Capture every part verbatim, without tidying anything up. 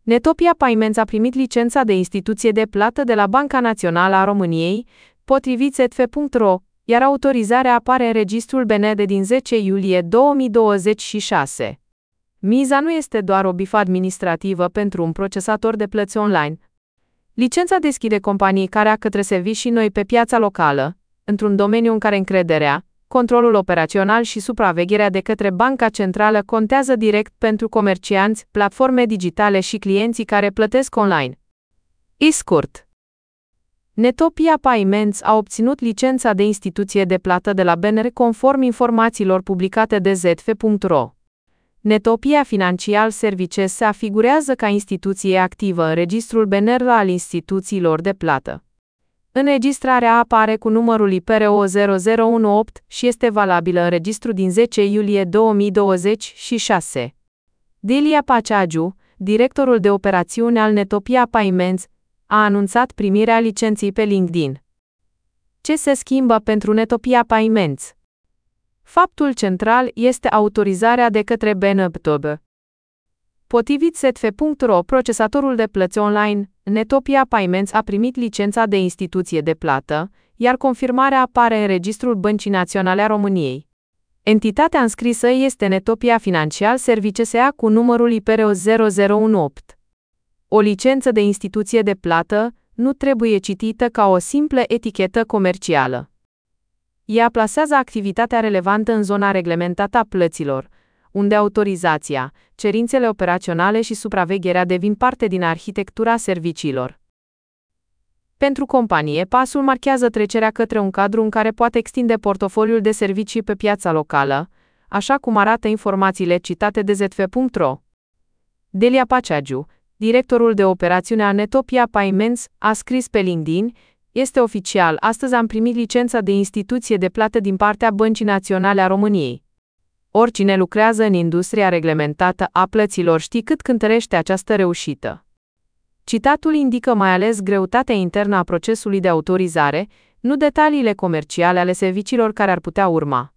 Netopia Payments a primit licența de instituție de plată de la Banca Națională a României, potrivit Z F punct R O, iar autorizarea apare în registrul B N D din zece iulie două mii douăzeci și șase. Miza nu este doar o bifă administrativă pentru un procesator de plăți online. Licența deschide companii care au către servicii noi pe piața locală, într-un domeniu în care încrederea, controlul operațional și supravegherea de către Banca Centrală contează direct pentru comercianți, platforme digitale și clienții care plătesc online. Pe scurt, Netopia Payments a obținut licența de instituție de plată de la B N R conform informațiilor publicate de Z F punct R O. Netopia Financial Services se afigurează ca instituție activă în registrul B N R al instituțiilor de plată. Înregistrarea apare cu numărul I P R O zero zero unu opt și este valabilă în registru din zece iulie două mii douăzeci și șase. Delia Paceagiu, directorul de operațiune al Netopia Payments, a anunțat primirea licenței pe LinkedIn. Ce se schimbă pentru Netopia Payments? Faptul central este autorizarea de către B N B. Potrivit Z F punct R O, procesatorul de plăți online, Netopia Payments a primit licența de instituție de plată, iar confirmarea apare în registrul Băncii Naționale a României. Entitatea înscrisă este Netopia Financial Services cu numărul I P R O zero zero unu opt. O licență de instituție de plată nu trebuie citită ca o simplă etichetă comercială. Ea plasează activitatea relevantă în zona reglementată a plăților, unde autorizația, cerințele operaționale și supravegherea devin parte din arhitectura serviciilor. Pentru companie, pasul marchează trecerea către un cadru în care poate extinde portofoliul de servicii pe piața locală, așa cum arată informațiile citate de Z F punct R O. Delia Paceagiu, directorul de operațiune a Netopia Payments, a scris pe LinkedIn: "Este oficial, astăzi am primit licența de instituție de plată din partea Băncii Naționale a României. Oricine lucrează în industria reglementată a plăților știe cât cântărește această reușită." Citatul indică mai ales greutatea internă a procesului de autorizare, nu detaliile comerciale ale serviciilor care ar putea urma.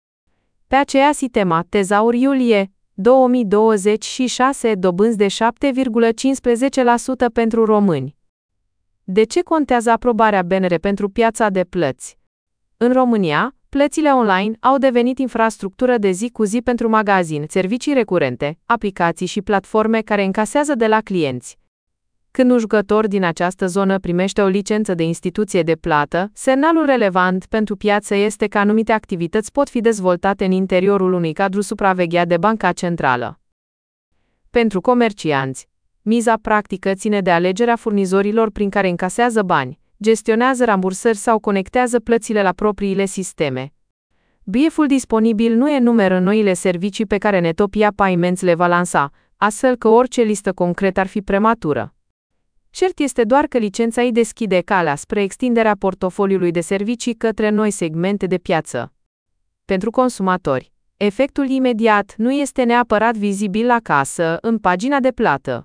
Pe aceeași temă, Tezaur iulie două mii douăzeci și șase, dobânzi de șapte virgulă cincisprezece la sută pentru români. De ce contează aprobarea B N R pentru piața de plăți? În România, plățile online au devenit infrastructură de zi cu zi pentru magazine, servicii recurente, aplicații și platforme care încasează de la clienți. Când un jucător din această zonă primește o licență de instituție de plată, semnalul relevant pentru piață este că anumite activități pot fi dezvoltate în interiorul unui cadru supravegheat de Banca Centrală. Pentru comercianți, miza practică ține de alegerea furnizorilor prin care încasează bani, gestionează rambursări sau conectează plățile la propriile sisteme. B I F-ul disponibil nu enumeră noile servicii pe care Netopia Payments le va lansa, astfel că orice listă concretă ar fi prematură. Cert este doar că licența îi deschide calea spre extinderea portofoliului de servicii către noi segmente de piață. Pentru consumatori, efectul imediat nu este neapărat vizibil acasă, în pagina de plată.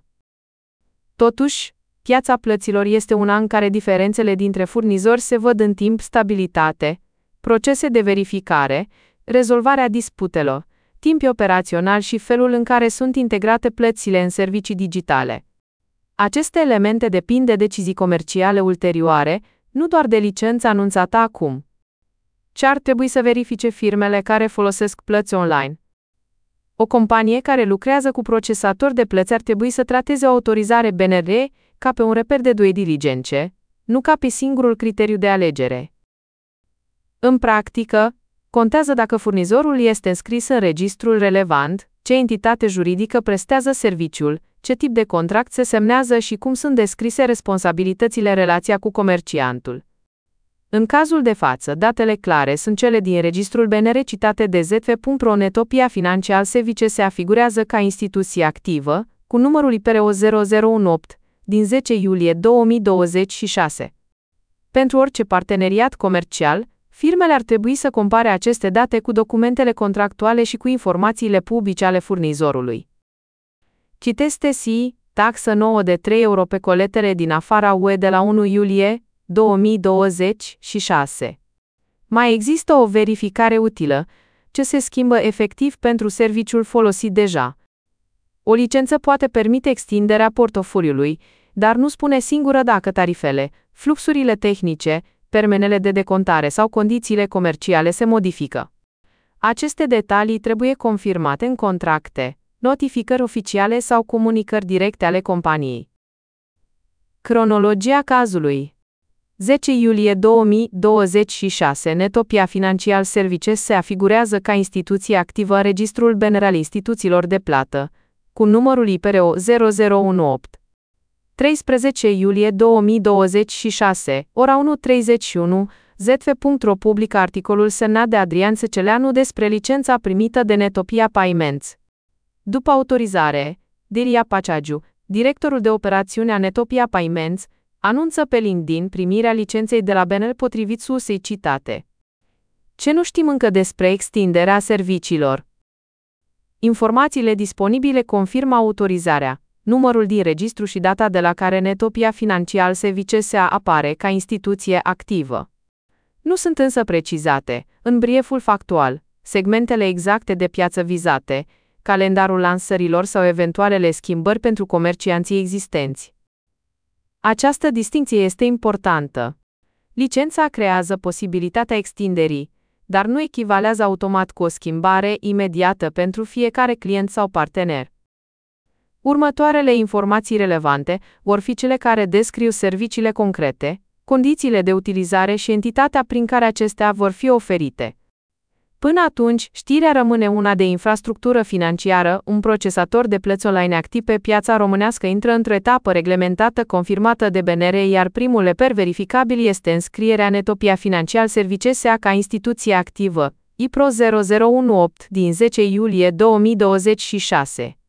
Totuși, piața plăților este una în care diferențele dintre furnizori se văd în timp: stabilitate, procese de verificare, rezolvarea disputelor, timp operațional și felul în care sunt integrate plățile în servicii digitale. Aceste elemente depind de decizii comerciale ulterioare, nu doar de licența anunțată acum. Ce ar trebui să verifice firmele care folosesc plăți online? O companie care lucrează cu procesatori de plăți ar trebui să trateze o autorizare B N R ca pe un reper de due diligence, nu ca pe singurul criteriu de alegere. În practică, contează dacă furnizorul este înscris în registrul relevant, ce entitate juridică prestează serviciul, ce tip de contract se semnează și cum sunt descrise responsabilitățile în relația cu comerciantul. În cazul de față, datele clare sunt cele din registrul B N R citate de Z F punct R O. Netopia Financial Services se afigurează ca instituție activă, cu numărul I P R O zero zero unu opt, din zece iulie două mii douăzeci și șase. Pentru orice parteneriat comercial, firmele ar trebui să compare aceste date cu documentele contractuale și cu informațiile publice ale furnizorului. Citesc T S I, taxă nouă de trei euro pe coletele din afara U E de la unu iulie două mii douăzeci și șase. Mai există o verificare utilă, ce se schimbă efectiv pentru serviciul folosit deja. O licență poate permite extinderea portofoliului, dar nu spune singură dacă tarifele, fluxurile tehnice, termenele de decontare sau condițiile comerciale se modifică. Aceste detalii trebuie confirmate în contracte, notificări oficiale sau comunicări directe ale companiei. Cronologia cazului. zece iulie două mii douăzeci și șase, Netopia Financial Services se afigurează ca instituție activă în Registrul B N R al instituțiilor de plată, cu numărul I P R O zero zero unu opt. treisprezece iulie două mii douăzeci și șase, ora unu treizeci și unu, Z F punct R O publică articolul semnat de Adrian Seceleanu despre licența primită de Netopia Payments. După autorizare, Diria Paceagiu, directorul de operațiune a Netopia Payments, anunță pe LinkedIn primirea licenței de la B N R potrivit sursei citate. Ce nu știm încă despre extinderea serviciilor? Informațiile disponibile confirmă autorizarea, numărul din registru și data de la care Netopia Financial Services apare ca instituție activă. Nu sunt însă precizate, în brieful factual, segmentele exacte de piață vizate, calendarul lansărilor sau eventualele schimbări pentru comercianții existenți. Această distincție este importantă. Licența creează posibilitatea extinderii, dar nu echivalează automat cu o schimbare imediată pentru fiecare client sau partener. Următoarele informații relevante vor fi cele care descriu serviciile concrete, condițiile de utilizare și entitatea prin care acestea vor fi oferite. Până atunci, știrea rămâne una de infrastructură financiară, un procesator de plăți online activ pe piața românească intră într-o etapă reglementată confirmată de B N R, iar primul reper verificabil este înscrierea Netopia Financial Services ca instituție activă, I P R O zero zero unu opt din zece iulie două mii douăzeci și șase.